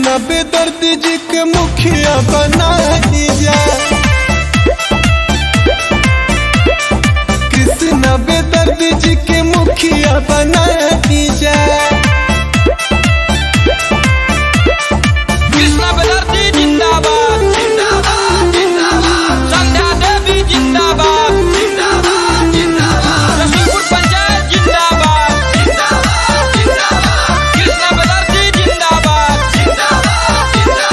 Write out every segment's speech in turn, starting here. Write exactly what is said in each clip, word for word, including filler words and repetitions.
कृष्णा बेदर्दी जी के मुखिया बना जा। कृष्णा बेदर्दी जी के मुखिया बना जा। कृष्णा बेदर्दी जिंदाबाद जिंदाबाद जिंदाबाद। संध्या देवी जिंदाबाद जिंदाबाद जिंदाबाद। रसूलपुर पंचायत जिंदाबाद जिंदाबाद जिंदाबाद। कृष्णा बेदर्दी जिंदाबाद जिंदाबाद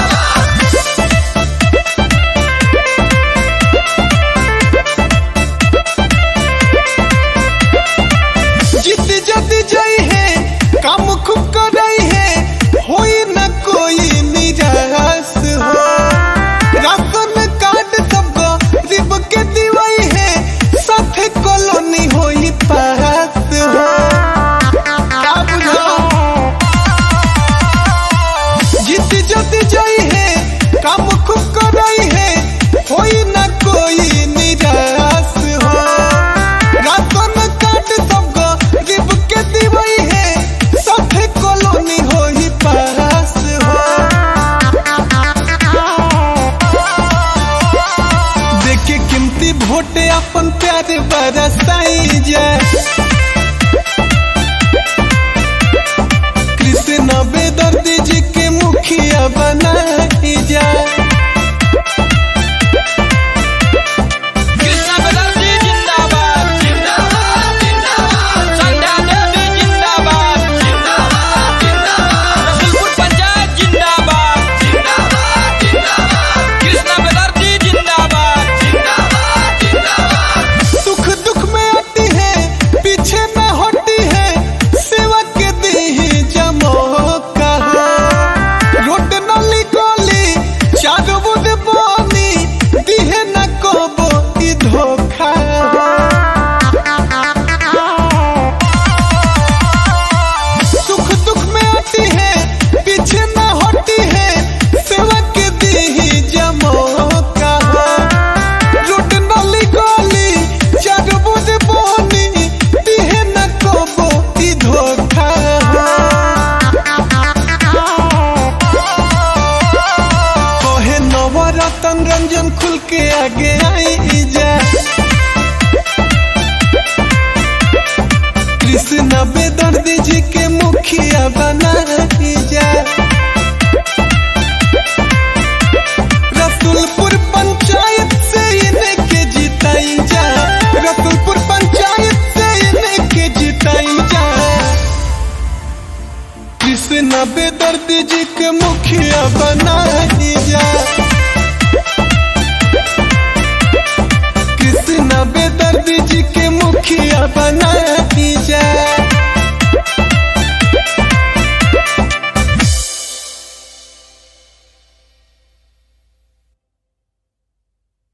जिंदाबाद। जीत जद जई है काम खूब करई है, होई न कोई निराश हो। राशन कार्ड सब गरीब के दिवाई है, साथे कॉलोनी होई पास हो। का बुझो जीत जद जई है काम खूब करई है, होई न कोई निराश हो। राशन कार्ड सब गरीब के दिवाई है, साथे कॉलोनी होई पास हो। देखे कीमती वोटे अपन प्यारे बरसाई जाए। कृष्णा बेदर्दी जी के मुखिया बनाई जाए। कृष्णा बेदर्दी जिंदाबाद जिंदाबाद जिंदाबाद। संध्या देवी जिंदाबाद जिंदाबाद जिंदाबाद। रसूलपुर पंचायत जिंदाबाद जिंदाबाद जिंदाबाद। कृष्णा बेदर्दी जिंदाबाद जिंदाबाद जिंदाबाद। सुख दुख में आती है, पीछे न होती है, सेवा के दी जमोका। रोड नली गली चारों बुद पानी, दिहे न कोबो ई धोखा। सुख दुख में आती है, पीछे न होती है, सेवा के दी जमोका। रोड नली गली चारों बुद पानी, दिहे न कोबो ई धोखा। कहे नवरतन रंजन खुल के आगे आई जा। कृष्णा बेदर्दी जी के मुखिया बना जा। रसूलपुर पंचायत से इनके जिताई जा। रसूलपुर पंचायत से इनके जिताई जा। कृष्णा बेदर्दी जी के मुखिया बना जा। कृष्णा बेदर्दी जी के मुखिया बना